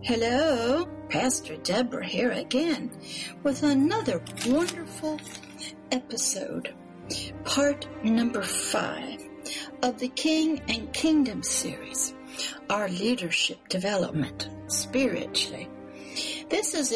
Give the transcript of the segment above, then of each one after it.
Hello, Pastor Deborah here again with another wonderful episode, part number 5 of the King and Kingdom series, our leadership development spiritually. This is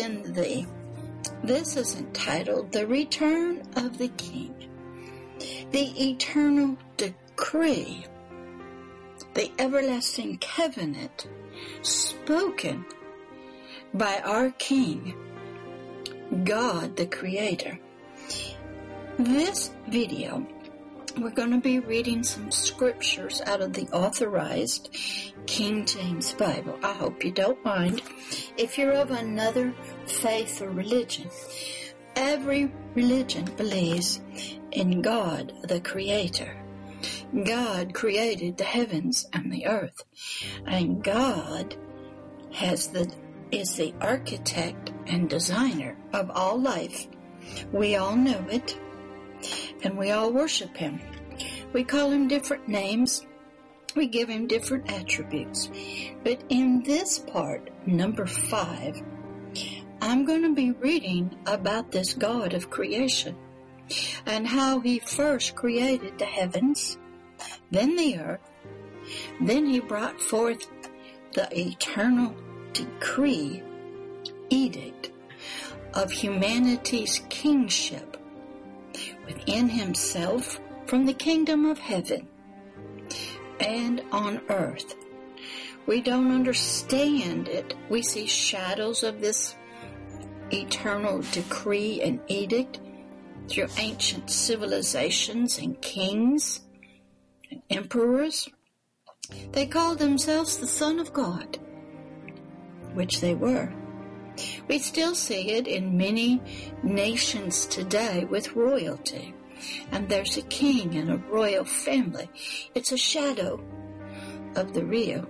entitled The Return of the King, the eternal decree, the everlasting covenant spoken by our King, God the Creator. This video, we're going to be reading some scriptures out of the Authorized King James Bible. I hope you don't mind. If you're of another faith or religion, every religion believes in God the Creator. God created the heavens and the earth, and God is the architect and designer of all life. We all know it, and we all worship Him. We call Him different names. We give Him different attributes. But in this part, number 5, I'm going to be reading about this God of creation and how He first created the heavens, then the earth, then He brought forth the eternal decree, edict of humanity's kingship within Himself from the kingdom of heaven and on earth. We don't understand it. We see shadows of this eternal decree and edict through ancient civilizations and kings and emperors. They called themselves the Son of God, which they were. We still see it in many nations today with royalty, and there's a king and a royal family. It's a shadow of the real.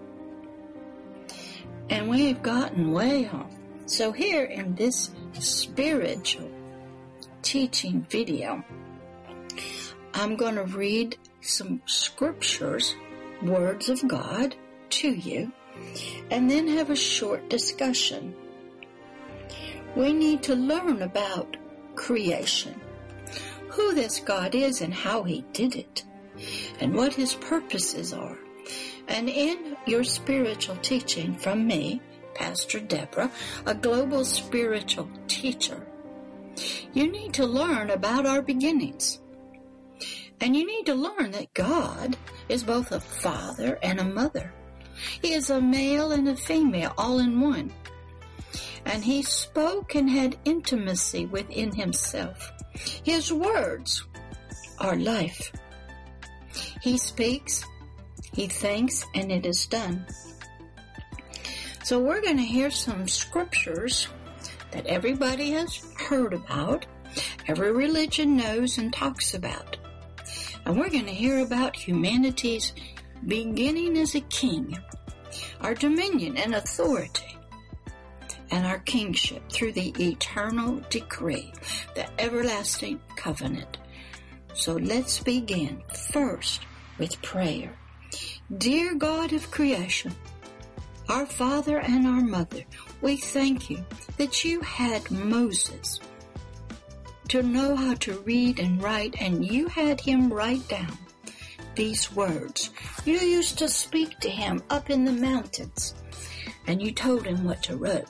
And we've gotten way off. So here in this spiritual teaching video, I'm going to read some scriptures, words of God, to you, and then have a short discussion. We need to learn about creation, who this God is and how He did it, and what His purposes are. And in your spiritual teaching from me, Pastor Deborah, a global spiritual teacher, you need to learn about our beginnings. And you need to learn that God is both a father and a mother. He is a male and a female, all in one. And He spoke and had intimacy within Himself. His words are life. He speaks, He thinks, and it is done. So we're going to hear some scriptures that everybody has heard about, every religion knows and talks about. And we're going to hear about humanity's beginning as a king, our dominion and authority, and our kingship through the eternal decree, the everlasting covenant. So let's begin first with prayer. Dear God of creation, our Father and our Mother, we thank You that You had Moses to know how to read and write, and You had him write down these words. You used to speak to him up in the mountains, and You told him what to write,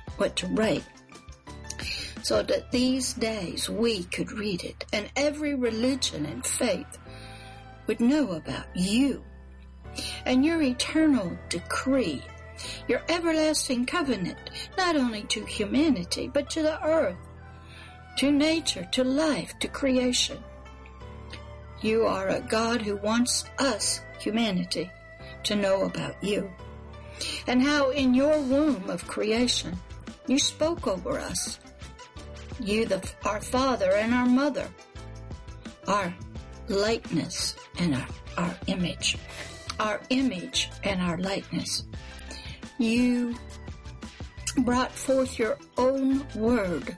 so that these days we could read it, and every religion and faith would know about You and Your eternal decree, Your everlasting covenant, not only to humanity, but to the earth, to nature, to life, to creation. You are a God who wants us, humanity, to know about You, and how in Your womb of creation You spoke over us. You, our Father and our Mother, our likeness and our image and our likeness. You brought forth Your own word,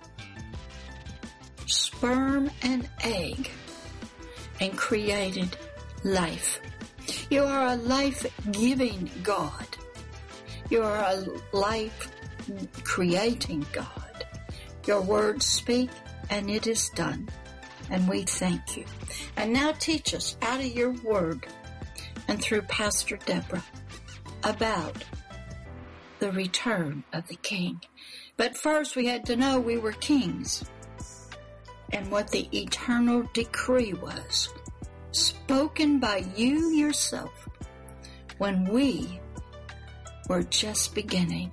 sperm and egg, and created life. You are a life-giving God. You are a life creating God. Your words speak, and it is done. And we thank you. And now teach us out of your word and through Pastor Deborah about the return of the King. But first we had to know we were kings and what the eternal decree was, spoken by you yourself when we were just beginning,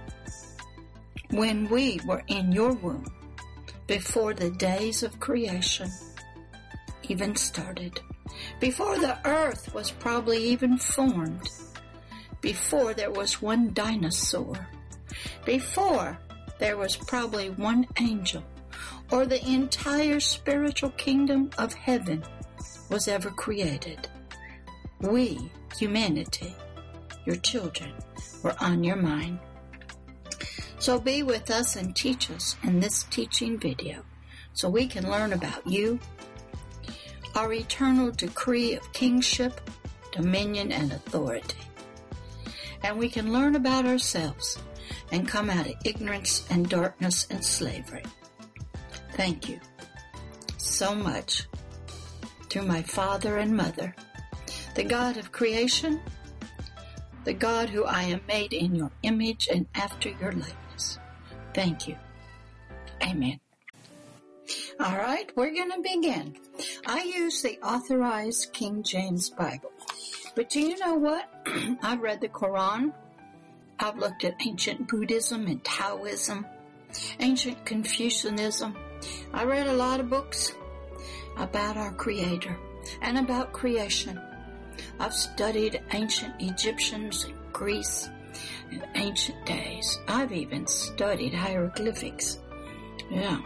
when we were in your womb, before the days of creation even started, before the earth was probably even formed, before there was one dinosaur, before there was probably one angel, or the entire spiritual kingdom of heaven was ever created. We, humanity, your children, were on your mind. So be with us and teach us in this teaching video so we can learn about you, our eternal decree of kingship, dominion, and authority. And we can learn about ourselves and come out of ignorance and darkness and slavery. Thank you so much to my father and mother, the God of creation, the God who I am made in your image and after your likeness. Thank you. Amen. All right, we're going to begin. I use the Authorized King James Bible. But do you know what? I've read the Quran. I've looked at ancient Buddhism and Taoism, ancient Confucianism. I read a lot of books about our Creator and about creation. I've studied ancient Egyptians and Greece and ancient days. I've even studied hieroglyphics. Yeah.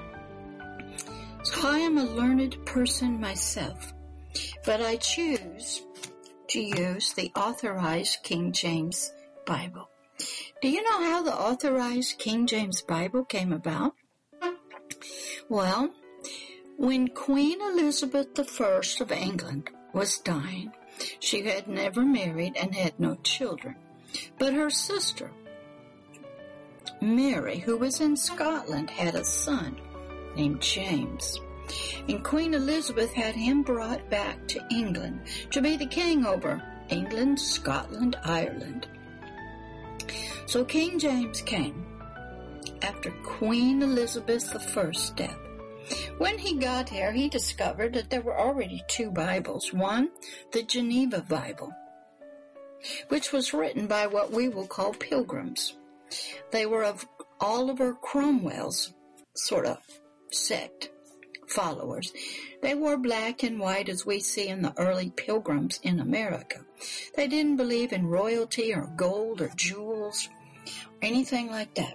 So I am a learned person myself, but I choose to use the Authorized King James Bible. Do you know how the Authorized King James Bible came about? Well, when Queen Elizabeth I of England was dying, she had never married and had no children. But her sister, Mary, who was in Scotland, had a son named James. And Queen Elizabeth had him brought back to England to be the king over England, Scotland, Ireland. So King James came after Queen Elizabeth I's death. When he got here, he discovered that there were already two Bibles. One, the Geneva Bible, which was written by what we will call pilgrims. They were of Oliver Cromwell's sort of sect followers. They wore black and white as we see in the early pilgrims in America. They didn't believe in royalty or gold or jewels or anything like that.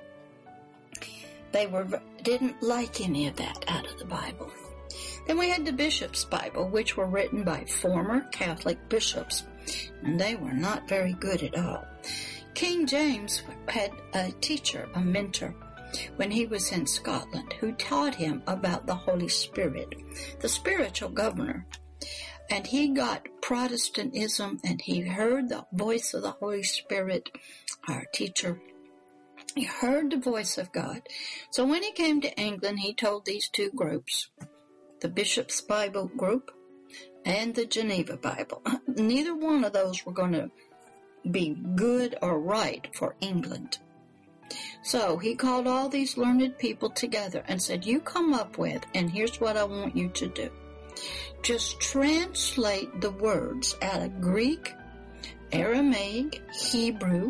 They didn't like any of that out of the Bible. Then we had the Bishop's Bible, which were written by former Catholic bishops, and they were not very good at all. King James had a teacher, a mentor, when he was in Scotland, who taught him about the Holy Spirit, the spiritual governor. And he got Protestantism, and he heard the voice of the Holy Spirit, our teacher. He heard the voice of God. So when he came to England, he told these two groups, the Bishop's Bible group and the Geneva Bible. Neither one of those were going to be good or right for England. So he called all these learned people together and said, you come up with, and here's what I want you to do. Just translate the words out of Greek, Aramaic, Hebrew,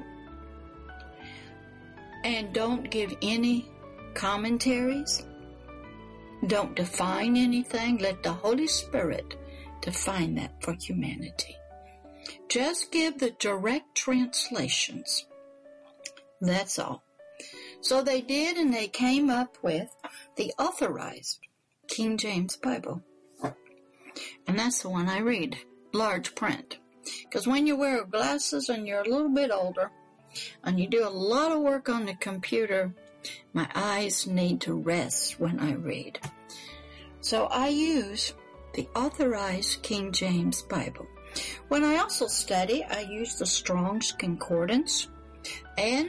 and don't give any commentaries. Don't define anything. Let the Holy Spirit define that for humanity. Just give the direct translations. That's all. So they did, and they came up with the Authorized King James Bible. And that's the one I read, large print. Because when you wear glasses and you're a little bit older, and you do a lot of work on the computer, my eyes need to rest when I read. So I use the Authorized King James Bible. When I also study, I use the Strong's Concordance and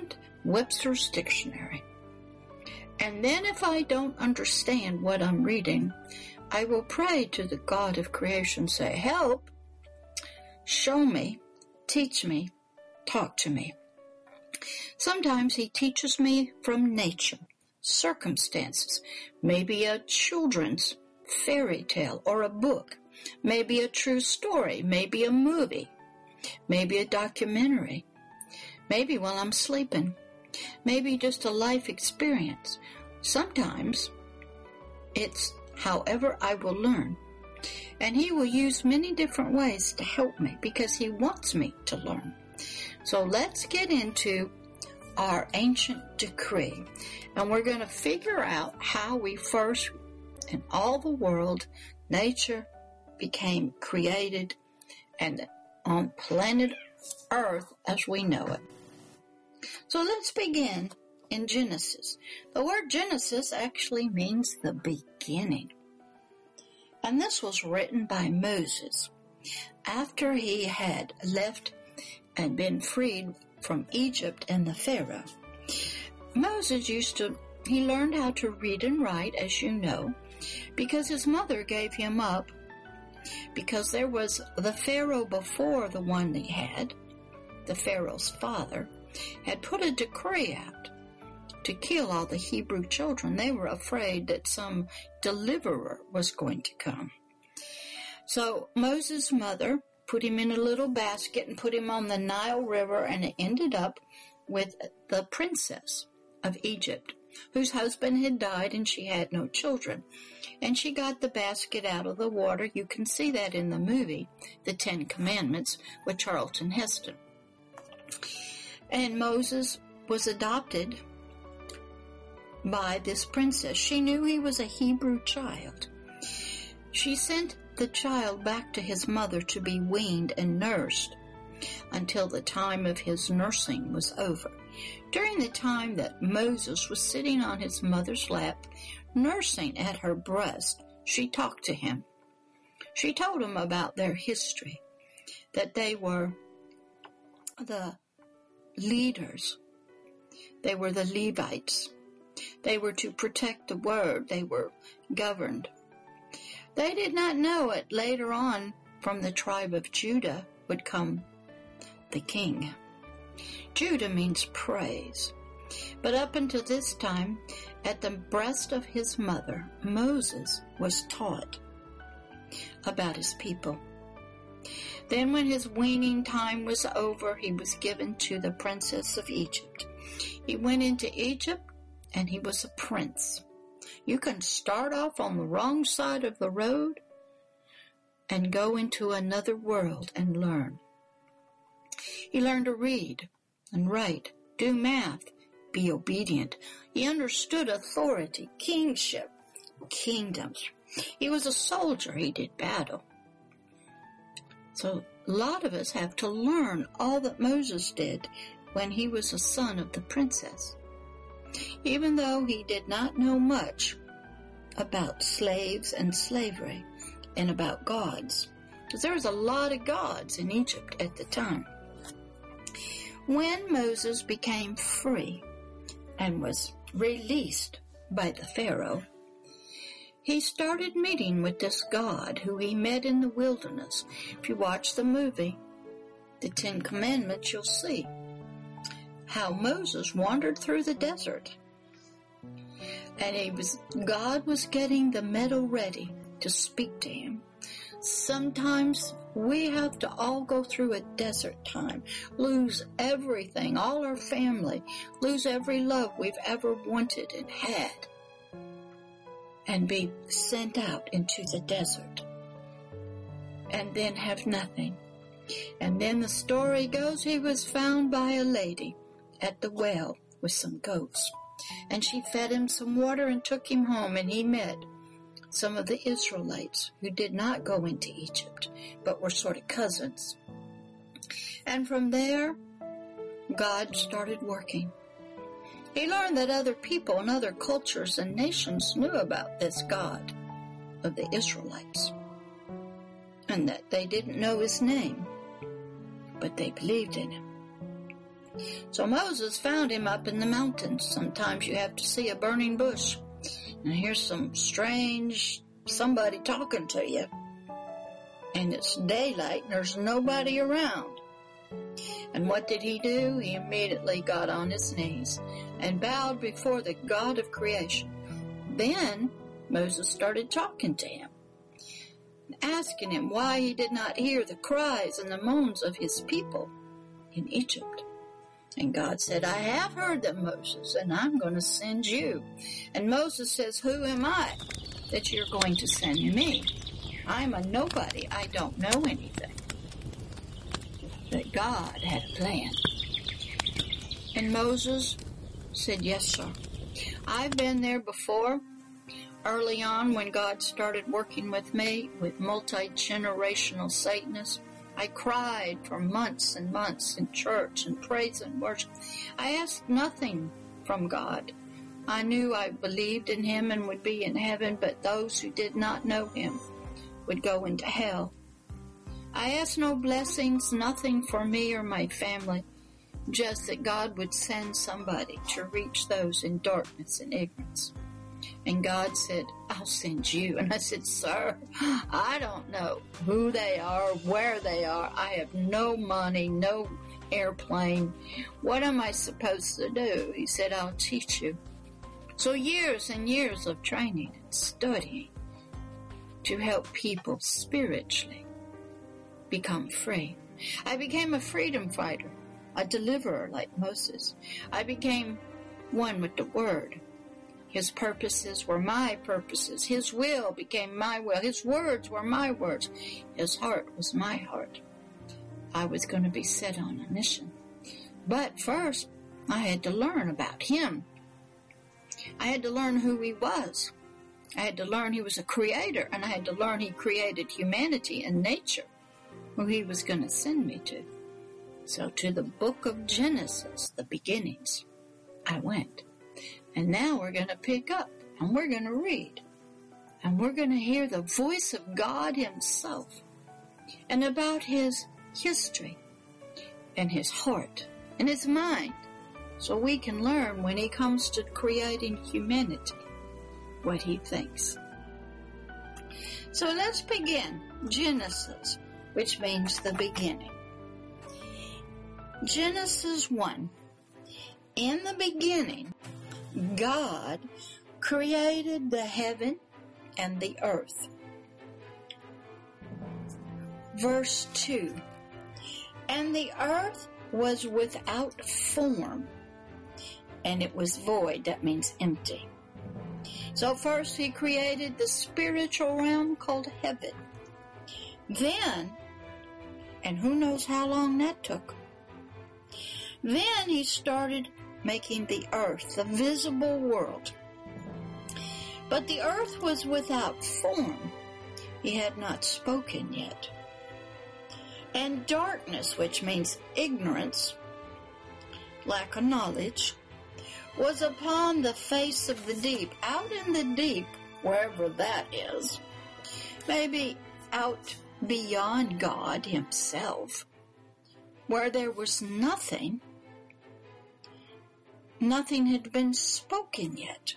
Webster's Dictionary. And then if I don't understand what I'm reading, I will pray to the God of creation, say, help, show me, teach me, talk to me. Sometimes he teaches me from nature, circumstances, maybe a children's fairy tale or a book, maybe a true story, maybe a movie, maybe a documentary, maybe while I'm sleeping, maybe just a life experience. Sometimes it's however I will learn. And he will use many different ways to help me because he wants me to learn. So let's get into our ancient decree. And we're going to figure out how we first, in all the world, nature became created and on planet Earth as we know it. So let's begin in Genesis. The word Genesis actually means the beginning. And this was written by Moses after he had left and been freed from Egypt and the Pharaoh. Moses he learned how to read and write, as you know, because his mother gave him up, because there was the Pharaoh before the one he had, the Pharaoh's father, had put a decree out to kill all the Hebrew children. They were afraid that some deliverer was going to come. So Moses' mother put him in a little basket and put him on the Nile River, and it ended up with the princess of Egypt, whose husband had died and she had no children. And she got the basket out of the water. You can see that in the movie, The Ten Commandments, with Charlton Heston. And Moses was adopted by this princess. She knew he was a Hebrew child. She sent the child back to his mother to be weaned and nursed until the time of his nursing was over. During the time that Moses was sitting on his mother's lap, nursing at her breast, she talked to him. She told him about their history, that they were the leaders. They were the Levites. They were to protect the word. They were governed. They did not know it. Later on, from the tribe of Judah would come the king. Judah means praise. But up until this time, at the breast of his mother, Moses was taught about his people. Then when his weaning time was over, he was given to the princess of Egypt. He went into Egypt, and he was a prince. You can start off on the wrong side of the road and go into another world and learn. He learned to read and write, do math, be obedient. He understood authority, kingship, kingdoms. He was a soldier. He did battle. So a lot of us have to learn all that Moses did when he was a son of the princess. Even though he did not know much about slaves and slavery and about gods, because there was a lot of gods in Egypt at the time. When Moses became free and was released by the Pharaoh, he started meeting with this God who he met in the wilderness. If you watch the movie, The Ten Commandments, you'll see how Moses wandered through the desert. And God was getting the meadow ready to speak to him. Sometimes we have to all go through a desert time, lose everything, all our family, lose every love we've ever wanted and had, and be sent out into the desert, and then have nothing. And then the story goes, he was found by a lady at the well with some goats, and she fed him some water and took him home, and he met some of the Israelites who did not go into Egypt, but were sort of cousins. And from there, God started working. He learned that other people and other cultures and nations knew about this God of the Israelites, and that they didn't know his name, but they believed in him. So Moses found him up in the mountains. Sometimes you have to see a burning bush and hear some strange somebody talking to you. And it's daylight and there's nobody around. And what did he do? He immediately got on his knees and bowed before the God of creation. Then Moses started talking to him, asking him why he did not hear the cries and the moans of his people in Egypt. And God said, I have heard them, Moses, and I'm going to send you. And Moses says, who am I that you're going to send me? I'm a nobody. I don't know anything. But God had a plan. And Moses said, yes, sir. I've been there before. Early on, when God started working with me, with multi-generational Satanists, I cried for months and months in church and praise and worship. I asked nothing from God. I knew I believed in Him and would be in heaven, but those who did not know Him would go into hell. I asked no blessings, nothing for me or my family, just that God would send somebody to reach those in darkness and ignorance. And God said, I'll send you. And I said, sir, I don't know who they are, where they are. I have no money, no airplane. What am I supposed to do? He said, I'll teach you. So years and years of training and studying to help people spiritually become free. I became a freedom fighter, a deliverer like Moses. I became one with the Word. His purposes were my purposes. His will became my will. His words were my words. His heart was my heart. I was going to be set on a mission. But first, I had to learn about Him. I had to learn who He was. I had to learn He was a creator, and I had to learn He created humanity and nature, who He was going to send me to. So to the book of Genesis, the beginnings, I went. And now we're going to pick up, and we're going to read, and we're going to hear the voice of God Himself, and about His history, and His heart, and His mind, so we can learn when He comes to creating humanity, what He thinks. So let's begin. Genesis, which means the beginning. Genesis 1. In the beginning, God created the heaven and the earth. Verse 2. And the earth was without form, and it was void. That means empty. So first He created the spiritual realm called heaven. Then, and who knows how long that took, then He started making the earth, the visible world. But the earth was without form. He had not spoken yet. And darkness, which means ignorance, lack of knowledge, was upon the face of the deep. Out in the deep, wherever that is, maybe out beyond God Himself, where there was nothing. Nothing had been spoken yet.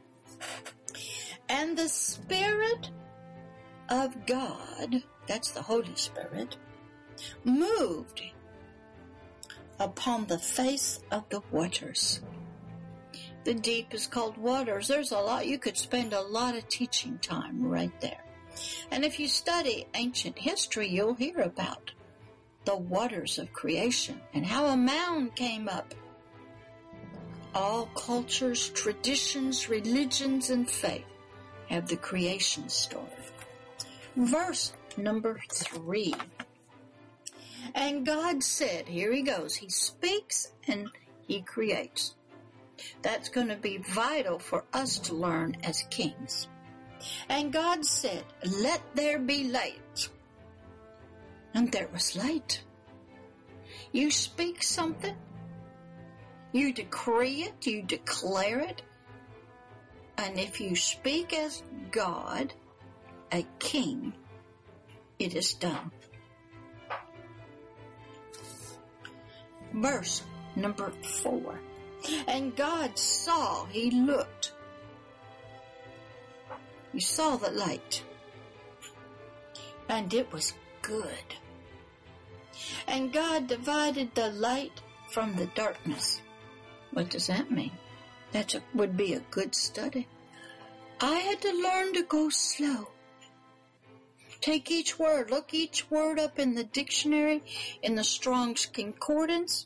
And the Spirit of God, that's the Holy Spirit, moved upon the face of the waters. The deep is called waters. There's a lot, you could spend a lot of teaching time right there. And if you study ancient history, you'll hear about the waters of creation and how a mound came up. All cultures, traditions, religions, and faith have the creation story. Verse number 3. And God said, here He goes, He speaks and He creates. That's going to be vital for us to learn as kings. And God said, let there be light. And there was light. You speak something, you decree it, you declare it, and if you speak as God, a king, it is done. Verse number 4. And God saw, he looked. He saw the light. And it was good. And God divided the light from the darkness. What does that mean? That would be a good study. I had to learn to go slow. Take each word, look each word up in the dictionary, in the Strong's Concordance.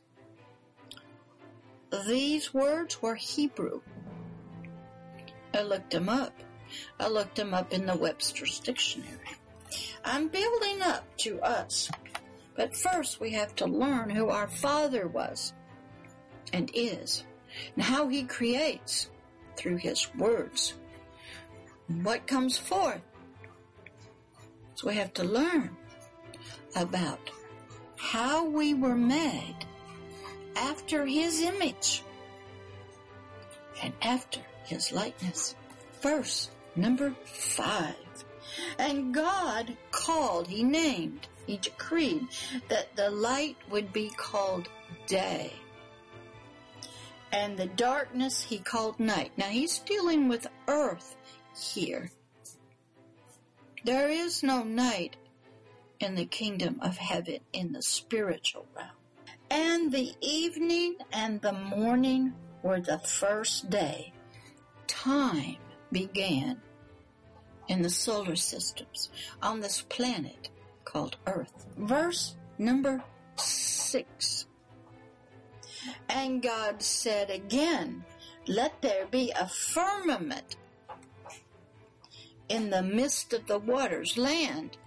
These words were Hebrew. I looked them up. I looked them up in the Webster's Dictionary. I'm building up to us. But first we have to learn who our Father was and is, and how he creates through his words. And what comes forth. So we have to learn about how we were made after his image and after his likeness. Verse number 5. And God called, he named, he decreed that the light would be called day, and the darkness he called night. Now he's dealing with earth here. There is no night in the kingdom of heaven, in the spiritual realm. And the evening and the morning were the first day. Time began in the solar systems on this planet called Earth. Verse number 6. And God said again, let there be a firmament in the midst of the waters, land,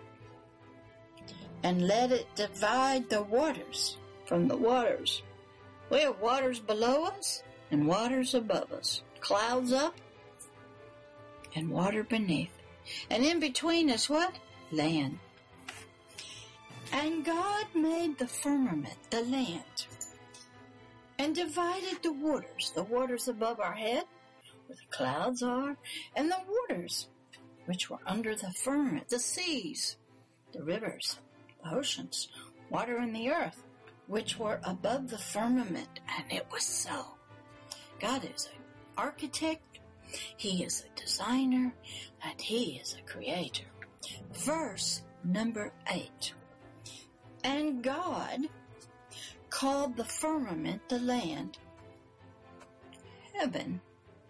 and let it divide the waters from the waters. We have waters below us and waters above us. Clouds up and water beneath. And in between is what? Land. And God made the firmament, the land, and divided the waters above our head, where the clouds are, and the waters which were under the firmament, the seas, the rivers, the oceans, water in the earth, which were above the firmament. And it was so. God is an architect, he is a designer, and he is a creator. Verse number 8. And God called the firmament, the land, heaven.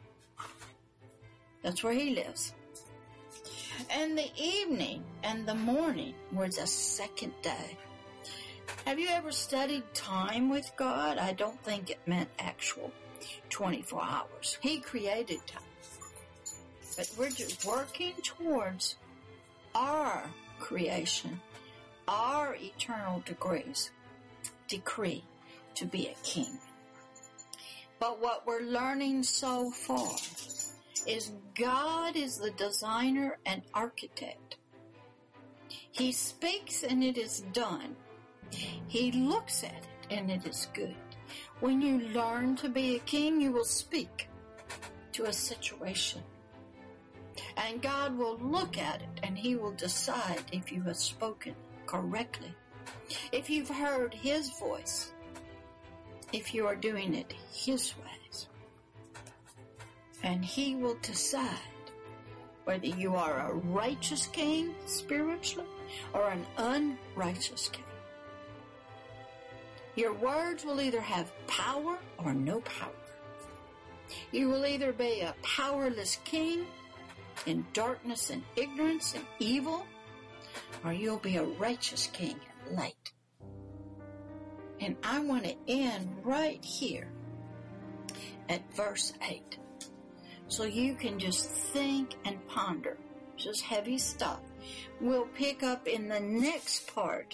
That's where he lives. And the evening and the morning were the second day. Have you ever studied time with God? I don't think it meant actual 24 hours. He created time. But we're just working towards our creation, our eternal decree to be a king. But what we're learning so far is God is the designer and architect. He speaks and it is done. He looks at it and it is good. When you learn to be a king, you will speak to a situation. And God will look at it and he will decide if you have spoken correctly, if you've heard his voice, if you are doing it his ways. And he will decide whether you are a righteous king spiritually or an unrighteous king. Your words will either have power or no power. You will either be a powerless king in darkness and ignorance and evil, or you'll be a righteous king in light. And I want to end right here at verse 8. So you can just think and ponder. Just heavy stuff. We'll pick up in the next part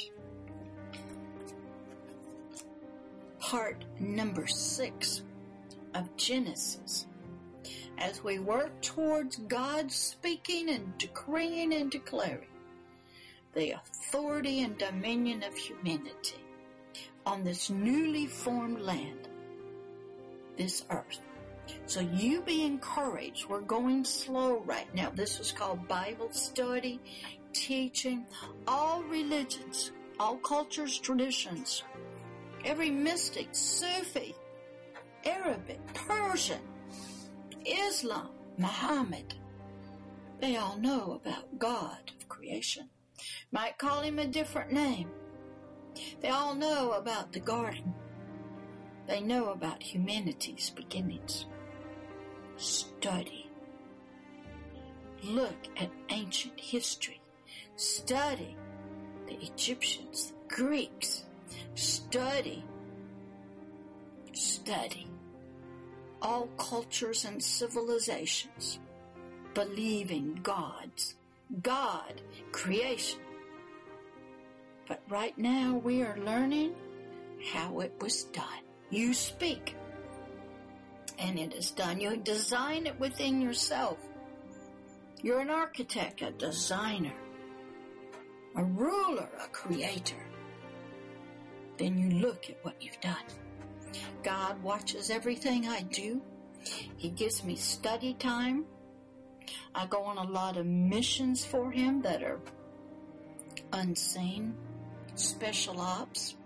number 6 of Genesis, as we work towards God speaking and decreeing and declaring the authority and dominion of humanity on this newly formed land, this earth. So you be encouraged. We're going slow right now. This is called Bible study, teaching, all religions, all cultures, traditions, every mystic, Sufi, Arabic, Persian, Islam, Muhammad, they all know about God of creation. Might call him a different name. They all know about the garden. They know about humanity's beginnings. Study. Look at ancient history. Study the Egyptians, the Greeks. Study all cultures and civilizations believing God, creation. But right now we are learning how it was done. You speak, and it is done. You design it within yourself. You're an architect, a designer, a ruler, a creator. Then you look at what you've done. God watches everything I do. He gives me study time. I go on a lot of missions for Him that are unseen, special ops.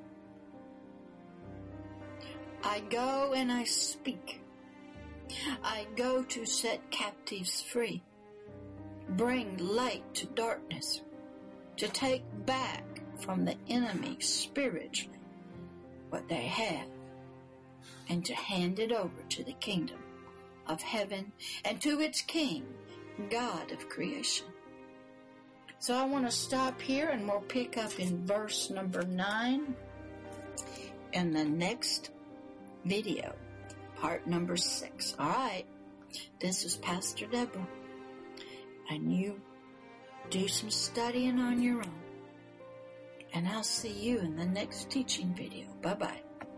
I go and I speak. I go to set captives free, bring light to darkness, to take back from the enemy spiritually what they have, and to hand it over to the kingdom of heaven and to its King, God of creation. So I want to stop here, and we'll pick up in verse number 9 in the next video, part number 6. All right, this is Pastor Deborah, and you do some studying on your own, and I'll see you in the next teaching video. Bye-bye.